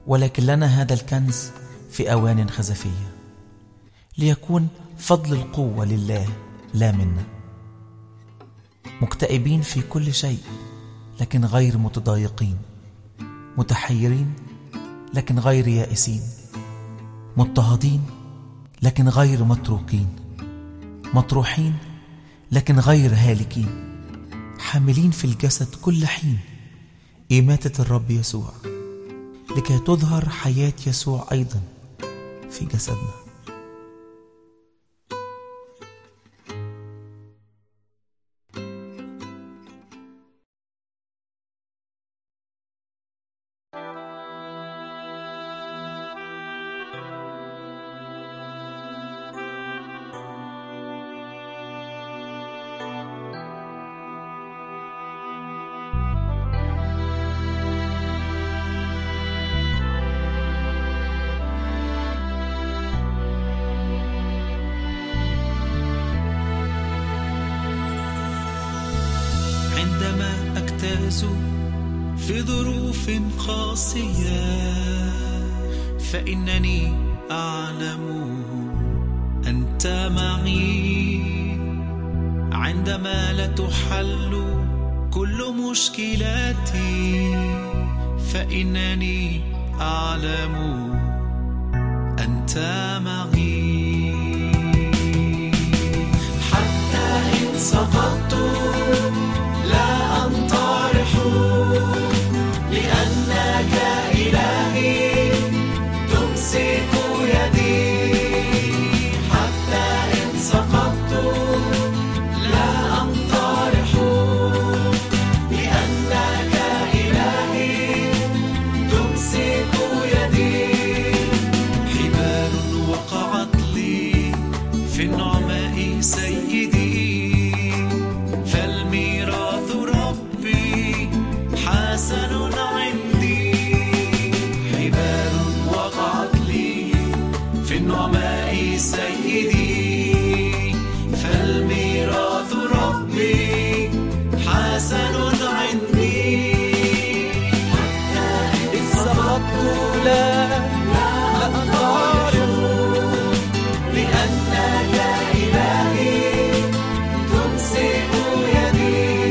ولكن لنا هذا الكنز في أوان خزفية، ليكون فضل القوة لله لا منا، مكتئبين في كل شيء لكن غير متضايقين، متحيرين لكن غير يائسين، مضطهدين لكن غير متروكين، مطروحين لكن غير هالكين، حاملين في الجسد كل حين إماتة الرب يسوع، لكي تظهر حياة يسوع أيضا في جسدنا. عندما أجتاز في ظروف قاسية فإنني أعلم أنت معي، عندما لا تحل كل مشكلاتي فإنني أعلم أنت معي، حتى إن سقطت لا أنطرح لأنك إلهي تمسك يدي، حتى إن سقطت لا أنطرح لأنك إلهي تمسك يدي، حبال وقعت لي في النعماء سيدي، حسن عندي، حبال وقعت لي في النعماء سيدي، فالميراث ربي حسن عندي، حتى إن سقطت لا أنطرح لأنك إلهي تمسك يدي،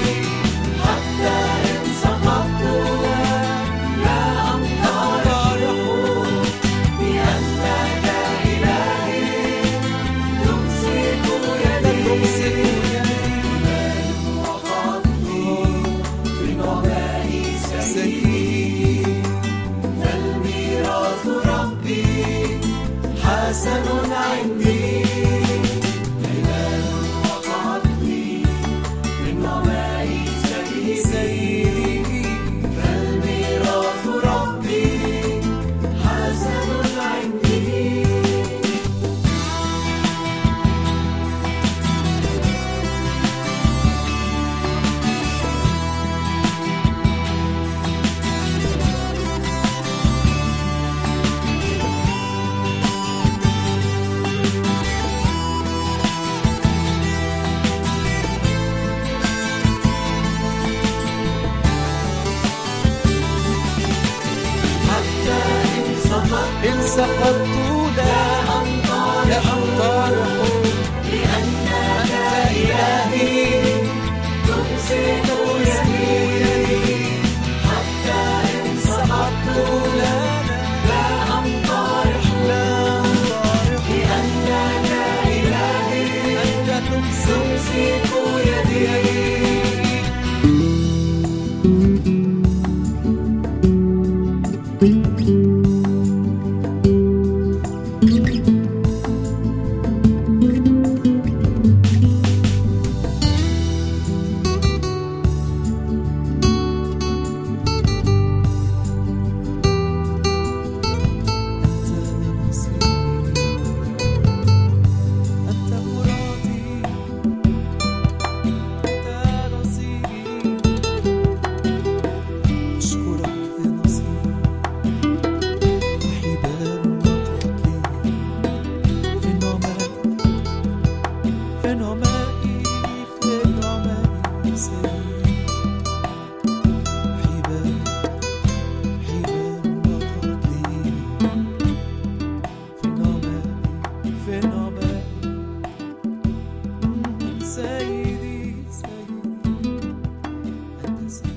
حسن عندي، حبال وقعت لي في النعماء سيدي، فالميراث ربي حسن عندي. إن سقطت لا أنطرح لأنك إلهي تمسك يدي، حتى إن سقطت لا أنطرح لأنك إلهي أنت تمسك يدي. الكنز